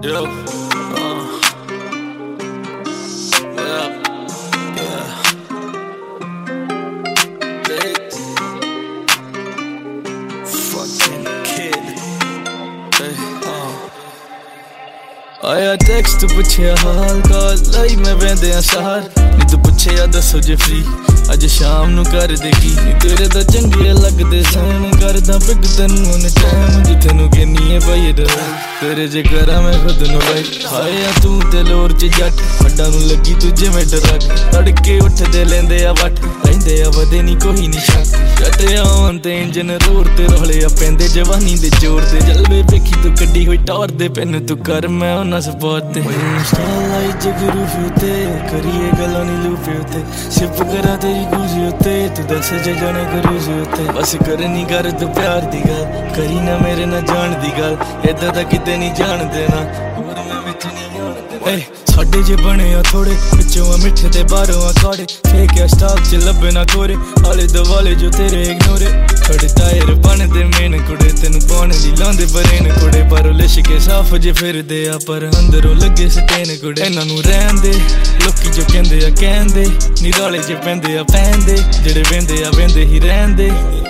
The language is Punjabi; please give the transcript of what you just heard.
Yo, what up? Yeah, bitch. Fucking kid. Hey, ਆਇਆ ਟੈਕਸਟ ਪੁੱਛਿਆ ਹਾਲ ਕਾਲ ਲਈ ਮੈਂ ਵਹਿੰਦਿਆਂ ਸ਼ਹਿਰ ਨੀ ਤੂੰ ਪੁੱਛਿਆ ਦੱਸੋ ਜੇ ਫਰੀ ਅੱਜ ਸ਼ਾਮ ਨੂੰ ਕਰਦੇ ਕੀ ਤੇਰੇ ਤਾਂ ਚੰਗੇ ਲੱਗਦੇ ਸੈਨ ਕਰਦਾ ਪਿੱਗ ਤੈਨੂੰ ਉਹਨੇ ਟਾਈਮ ਜਿੱਥੇ ਨੂੰ ਕਹਿੰਨੀ ਏ ਬਾਈ ਤੇਰੇ ਜੇ ਕਰਾਂ ਮੈਂ ਖੁਦ ਨੂੰ ਲਾਈਕ ਹਾਏ ਤੂੰ ਤੇ ਲੋਰ ਚ ਜੱਟ ਹੱਡਾਂ ਨੂੰ ਲੱਗੀ ਤੂੰ ਜਿਵੇਂ ਡਰੱਗ ਤੜਕੇ ਉੱਠਦੇ ਲੈਂਦੇ ਆ ਵੱਟ ਰਹਿੰਦੇ ਆ ਵਧੇ ਨੀ ਕੋਈ ਨੀ ਸ਼ੱਕ ਛੱਟਿਆ ਹੋਣ ਤੇ ਇੰਜਨ ਰੋੜ ਤੇ ਰੋਲੇ ਆ ਪੈਂਦੇ ਜਵਾਨੀ ਦੇ ਜ਼ੋਰ ਤੇ ਜਲਵੇ ਵੇਖੀ ਤੂੰ ਕੱਢੀ ਹੋਈ ਟੌਰ ਦੇ ਪੈਨ ਤੂੰ ਕਰ ਮੈਂ ਉਹਨਾਂ ਸਪੋਰਟ ਤੇ ਸਟਾਈਲ ਜਗਰੂ ਫਿਉਤੇ ਕਰੀਏ ਗੱਲਾਂ ਨੀ ਲੂਪੇ ਉਤੇ ਸਿਪ ਕਰਾਂ ਤੇਰੀ ਗੂਜੀ ਉਤੇ ਤੂੰ ਦੱਸ ਜੇ ਜਾਣੇ ਕਰੂਜੀ ਉਤੇ ਬਸ ਕਰ ਨੀ ਕਰ ਤੂੰ ਪਿਆਰ ਦੀ ਗੱਲ ਕਰੀ ਨਾ ਮੇਰੇ ਨਾਲ ਜਾਣ ਦੀ ਗੱਲ ਏਦਾਂ ਤਾਂ ਕਿਤੇ ਨੀ ਜਾਣ ਦੇਣਾ ਹੋਰ ਮੈਂ ਵਿੱਚ ਨੀ ਆਉਣ ਦੇਣਾ ਸਾਡੇ ਜੇ ਬਣੇ ਆ ਥੋੜੇ ਵਿੱਚੋਂ ਆ ਮਿੱਠੇ ਤੇ ਬਾਹਰੋਂ ਆ ਕਾੜੇ ਫੇਕਿਆ ਸਟਾਕ ਚ ਲੱਭੇ ਨਾ ਕੋਰੇ ਆਲੇ ਦੁਆਲੇ ਜੋ ਤੇਰੇ ਇਗਨੋਰੇ ਥੋੜੇ ਟਾਇਰ ਬਣਦੇ ਮੇਨ ਕੁੜੇ ਤੈਨੂੰ ਪਾਉਣ ਲਈ ਲਾਉਂਦੇ ਬਰੇਨ ਕੁੜੇ ਪਰ ਲਿਸ਼ ਕੇ ਸਾਫ ਜੇ ਫਿਰਦੇ ਆ ਪਰ ਅੰਦਰੋਂ ਲੱਗੇ ਸਟੇਨ ਕੁੜੇ ਇਹਨਾਂ ਨੂੰ ਰਹਿਣ ਦੇ ਲੋਕੀ ਜੋ ਕਹਿੰਦੇ ਆ ਕਹਿੰਦੇ ਨਿਰਾਲੇ ਜੇ ਪੈਂਦੇ ਆ ਪੈਂਦੇ ਜਿਹੜੇ ਵਹਿੰਦੇ ਆ ਵਹਿੰਦੇ ਹੀ ਰਹਿੰਦੇ